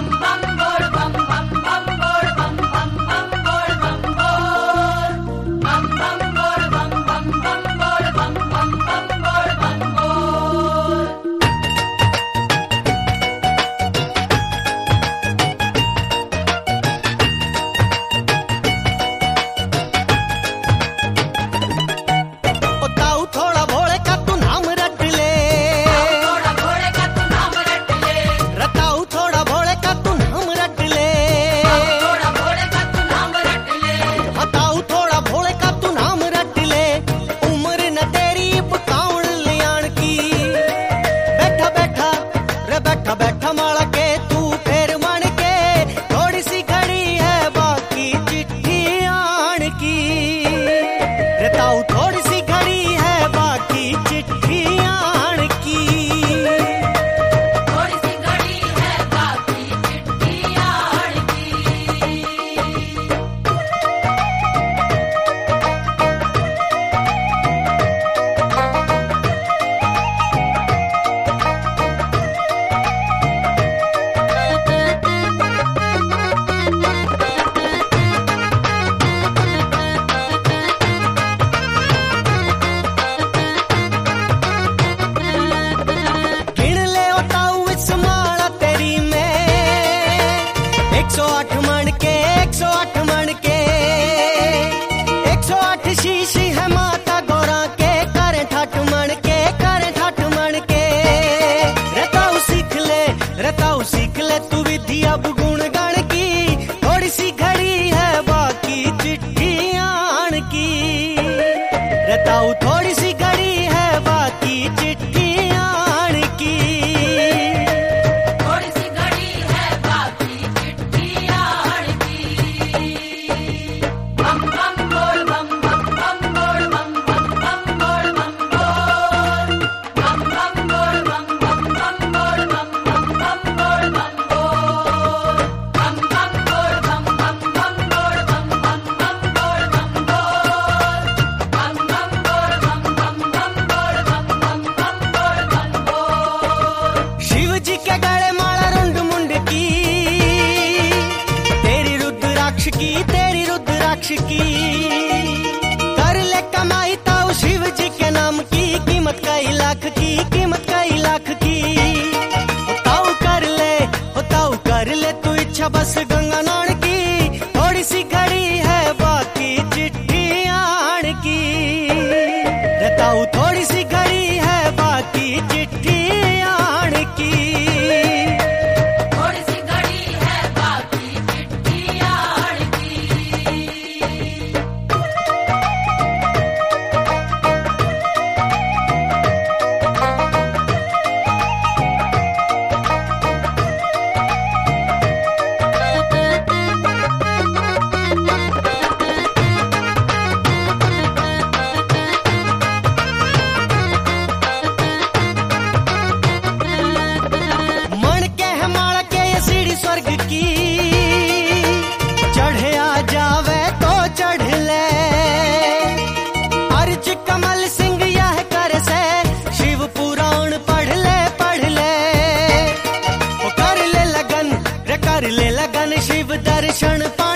थोड़ी सी घड़ी है बाकी चिट्ठी आने की, थोड़ी सी घड़ी है बाकी चिट्ठी आने की। बम बम बोल बम बम बम बोल बम बम बम बोल बम बोल बम बम बोल बम बम बम बोल बम बम बम बोल बम बोल बम बम बोल बम बम बम बोल बम बम बम बोल बम बोल बम बम बोल बम बम बम बोल बम बम बम बोल बम बोल। शिव जी के गले माला रुंड मुंड की, तेरी रुद्राक्ष की, तेरी रुद्राक्ष की। कर ले कमाई ताऊ शिव जी के नाम की, कीमत कई लाख की, कीमत कई लाख की। ओ ताऊ कर ले तू इच्छा बस गंगा नान की, थोड़ी सी घड़ी है बाकी चिट्ठी आन की। रे ताऊ थोड़ी सी घड़ी है बाकी चिट्ठी आन की। थोड़ी सी घड़ी है बाकी चिट्ठी आने की। मन के है माल के ये सीढ़ी स्वर्ग की, चढ़े आ जावे तो चढ़ ले। अर्ज कमल सिंह यह कर से, शिव पुराण पढ़ ले पढ़ ले। ओ कर ले लगन रे कर ले लगन, शिव दर्शन पा